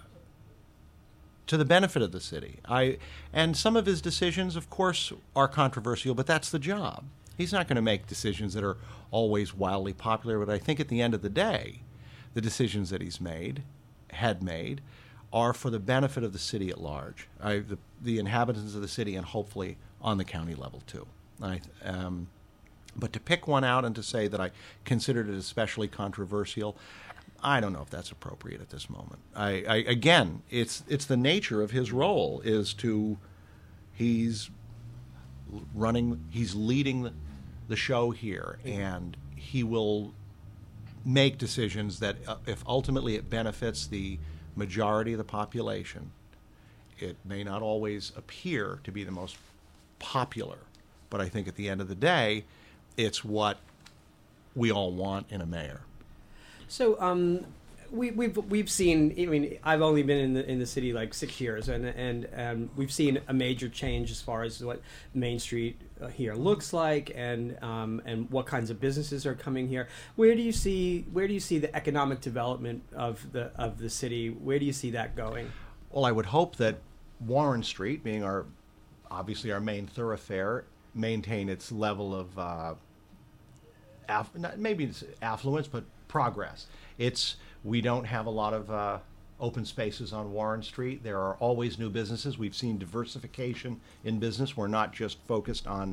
to the benefit of the city. I and some of his decisions, of course, are controversial, but that's the job. He's not going to make decisions that are always wildly popular, but I think at the end of the day, the decisions that he's made, had made, are for the benefit of the city at large, I, the, the inhabitants of the city, and hopefully on the county level too. I, um, but to pick one out and to say that I considered it especially controversial, I don't know if that's appropriate at this moment. I, I again, it's it's the nature of his role is to, he's running, he's leading the, the show here, and he will make decisions that, uh, if ultimately it benefits the majority of the population, it may not always appear to be the most popular, but I think at the end of the day, it's what we all want in a mayor. So um, we, we've we've seen. I mean, I've only been in the in the city like six years, and and um, we've seen a major change as far as what Main Street uh, here looks like, and um, and what kinds of businesses are coming here. Where do you see where do you see the economic development of the of the city? Where do you see that going? Well, I would hope that Warren Street, being our obviously our main thoroughfare, maintain its level of uh, aff- not, maybe it's affluence, but progress. It's we don't have a lot of uh, open spaces on Warren Street. There are always new businesses. We've seen diversification in business. We're not just focused on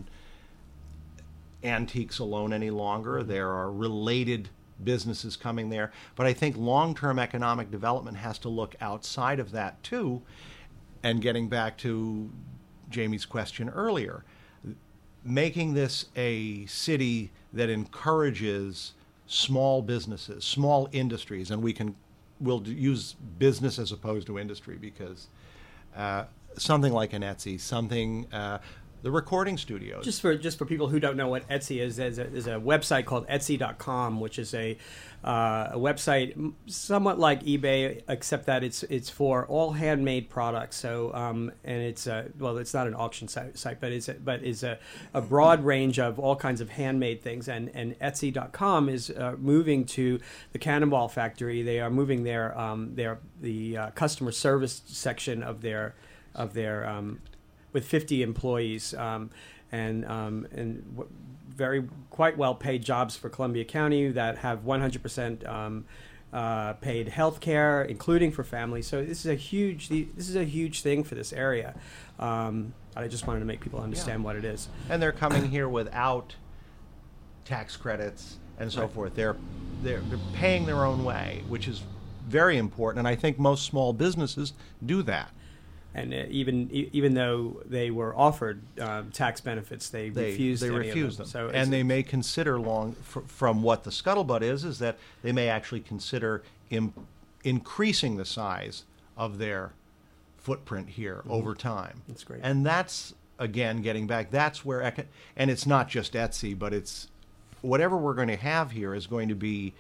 antiques alone any longer. There are related businesses coming there. But I think long-term economic development has to look outside of that too. And getting back to Jamie's question earlier, making this a city that encourages small businesses, small industries, and we can we'll d- use business as opposed to industry because uh, something like an Etsy, something uh, the recording studios. Just for just for people who don't know what Etsy is, there's a, there's a website called Etsy dot com, which is a uh, a website somewhat like eBay, except that it's it's for all handmade products. So um, and it's a, well, it's not an auction site, site but it's a, but is a, a broad range of all kinds of handmade things. And and Etsy dot com is uh, moving to the Cannonball Factory. They are moving their um, their the uh, customer service section of their of their um, with fifty employees um, and um, and w- very quite well paid jobs for Columbia County that have one hundred percent um, uh, paid health care, including for families. So this is a huge this is a huge thing for this area. Um, I just wanted to make people understand Yeah. what it is. And they're coming here without tax credits and so Right. forth. They're, they're they're paying their own way, which is very important. And I think most small businesses do that. And uh, even e- even though they were offered um, tax benefits, they, They refused. they any of refuse them, So and they may consider long. Fr- from what the scuttlebutt is, is that they may actually consider Im- increasing the size of their footprint here Mm-hmm. over time. That's great. And that's again getting back. That's where eco- and it's not just Etsy, but it's whatever we're going to have here is going to be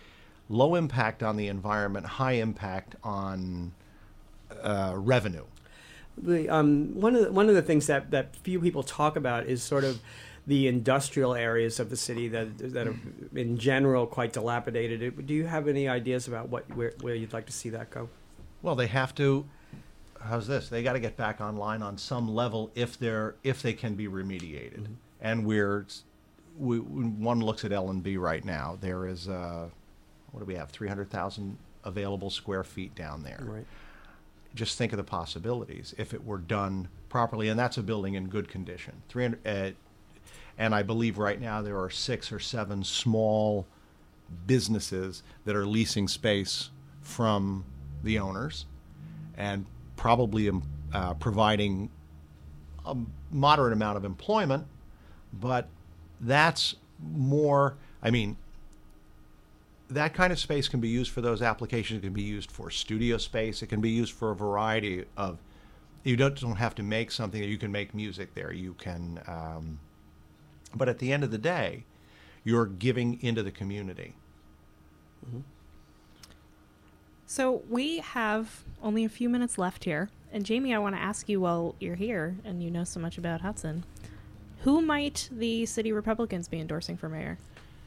low impact on the environment, high impact on uh, revenue. The, um, one of the, one of the things that, that few people talk about is sort of the industrial areas of the city that that are in general quite dilapidated. Do you have any ideas about what where, where you'd like to see that go? Well, they have to. How's this? They got to get back online on some level if they're if they can be remediated. Mm-hmm. And we're we, one looks at L and B right now. There is uh, what do we have? Three hundred thousand available square feet down there. Right. Just think of the possibilities if it were done properly, and that's a building in good condition. Three hundred. Uh, And I believe right now there are six or seven small businesses that are leasing space from the owners and probably um, uh, providing a moderate amount of employment. But that's more, I mean, that kind of space can be used for those applications. It can be used for studio space. It can be used for a variety of, you don't, don't have to make something that you can make music there. You can... Um, But at the end of the day, you're giving into the community. Mm-hmm. So we have only a few minutes left here. And Jamie, I want to ask you while you're here and you know so much about Hudson, who might the city Republicans be endorsing for mayor?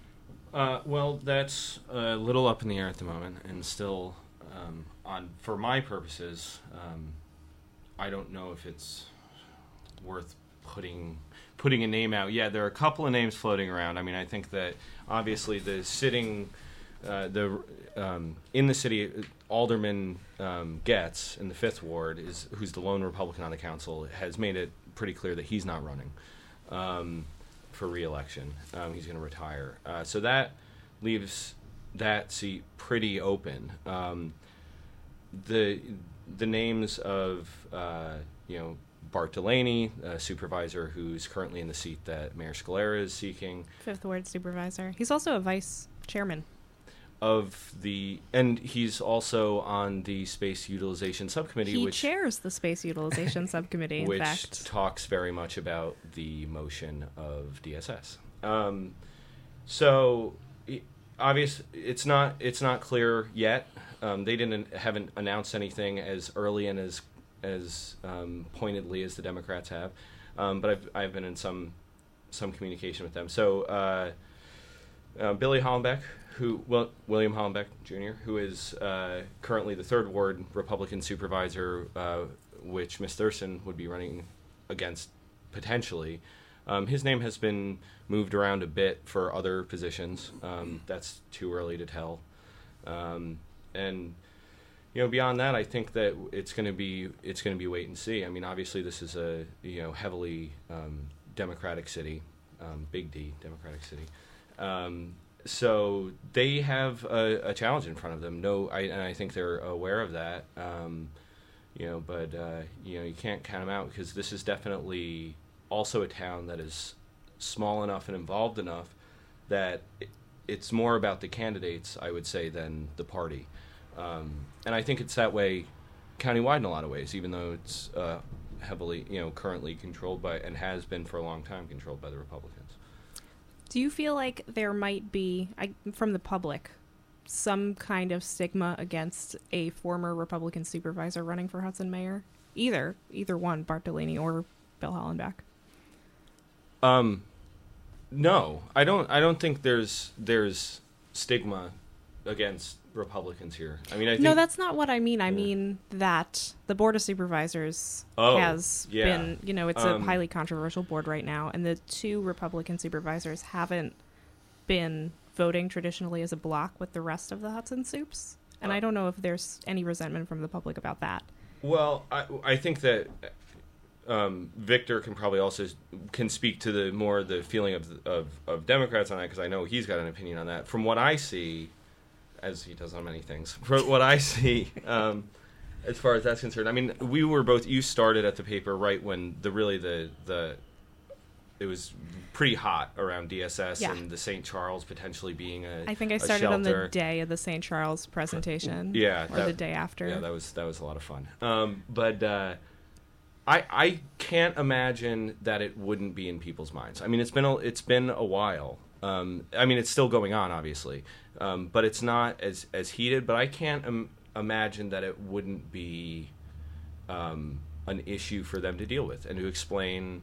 Uh, well, that's a little up in the air at the moment, and still, um, on for my purposes, um, I don't know if it's worth putting putting a name out. Yeah, there are a couple of names floating around. I mean, I think that obviously the sitting, uh, the um, in the city, Alderman um, Getz in the Fifth Ward, is who's the lone Republican on the council, has made it pretty clear that he's not running um, for re-election. Um, he's going to retire. Uh, so that leaves that seat pretty open. Um, the the names of uh, you know. Bart Delaney, a supervisor who's currently in the seat that Mayor Scalera is seeking. Fifth Ward supervisor. He's also a vice chairman. Of the, and he's also on the Space Utilization Subcommittee, he which chairs the Space Utilization Subcommittee, in which fact. talks very much about the motion of D S S. Um, so, i- obvious, it's not it's not clear yet. Um, they didn't haven't announced anything as early and as as um, pointedly as the Democrats have, um, but I've I've been in some some communication with them. So uh, uh, Billy Hollenbeck, who well, William Hollenbeck Junior, who is uh, currently the third ward Republican supervisor, uh, which Miz Thurston would be running against potentially. Um, his name has been moved around a bit for other positions. Um, that's too early to tell, um, and. You know, beyond that, I think that it's going to be it's going to be wait and see. I mean, obviously, this is a you know heavily um, Democratic city, um, big D Democratic city. Um, so they have a, a challenge in front of them. No, I, and I think they're aware of that. Um, you know, but uh, you know, you can't count them out because this is definitely also a town that is small enough and involved enough that it, it's more about the candidates, I would say, than the party. Um, and I think it's that way countywide in a lot of ways, even though it's uh, heavily, you know, currently controlled by, and has been for a long time, controlled by the Republicans. Do you feel like there might be, I, from the public, some kind of stigma against a former Republican supervisor running for Hudson mayor? Either, either one, Bart Delaney or Bill Hollenbeck. Um, no, I don't. I don't think there's there's stigma against Republicans here. I mean, I think, no, that's not what I mean. I Yeah. mean that the Board of Supervisors Oh, has yeah. been, you know, it's Um, a highly controversial board right now, and the two Republican supervisors haven't been voting traditionally as a block with the rest of the Hudson Soups. And Uh, I don't know if there's any resentment from the public about that. Well, I, I think that um, Victor can probably also can speak to the more the feeling of of, of Democrats on that, because I know he's got an opinion on that. From what I see, as he does on many things, from what I see, um, as far as that's concerned, I mean, we were both. You started at the paper right when the really the the it was pretty hot around D S S Yeah. and the Saint Charles potentially being a. I think I a started on the shelter. day of the Saint Charles presentation. Yeah, Or that- the day after. Yeah, that was that was a lot of fun. Um, but uh, I I can't imagine that it wouldn't be in people's minds. I mean, it's been a, it's been a while Um, I mean, it's still going on, obviously, um, but it's not as as heated. But I can't Im- imagine that it wouldn't be um, an issue for them to deal with and to explain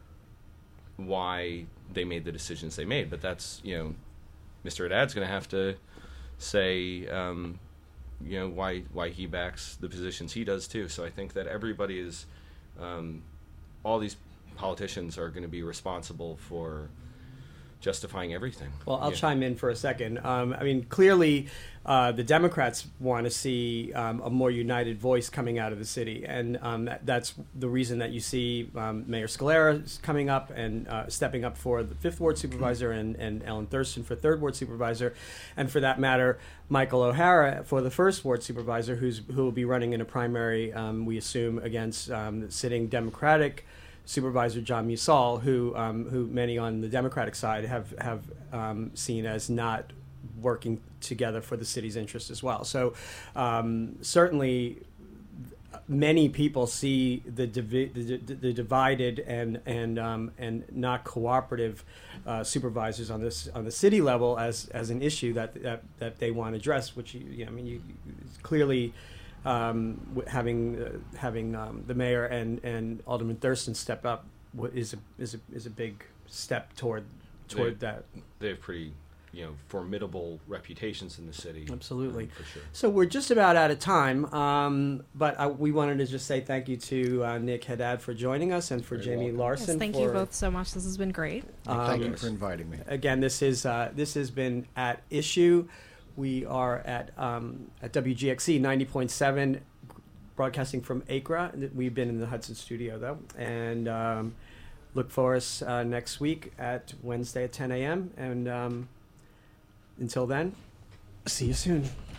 why they made the decisions they made. But that's, you know, Mister Haddad's going to have to say, um, you know, why why he backs the positions he does too. So I think that everybody is, um, all these politicians are going to be responsible for justifying everything. Well, I'll Yeah. chime in for a second. Um, I mean, clearly, uh, the Democrats want to see um, a more united voice coming out of the city, and um, that, that's the reason that you see um, Mayor Scalera is coming up and uh, stepping up for the fifth ward supervisor, and, and Ellen Thurston for third ward supervisor, and for that matter, Michael O'Hara for the first ward supervisor, who's who will be running in a primary, um, we assume, against um, the sitting Democratic Supervisor John Musall, who um, who many on the Democratic side have have um, seen as not working together for the city's interest as well. So um, certainly, many people see the divi- the, the divided and and um, and not cooperative uh, supervisors on this on the city level as as an issue that that, that they want to address. Which you, you know, I mean, you, clearly. Um, w- having uh, having um, the mayor and, and Alderman Thurston step up w- is a is a is a big step toward toward They- that. They have pretty, you know, formidable reputations in the city. Absolutely. um, for sure. So we're just about out of time, um, but I, we wanted to just say thank you to uh, Nick Haddad for joining us, and for You're Jamie welcome. Larson. Yes, thank for, you both so much. This has been great. Thank you Um, for inviting me. Again, this is uh, this has been At Issue. We are at um, at W G X C ninety point seven, broadcasting from Acra. We've been in the Hudson studio though, and um, look for us uh, next week at Wednesday at ten a.m. And um, until then, see you soon.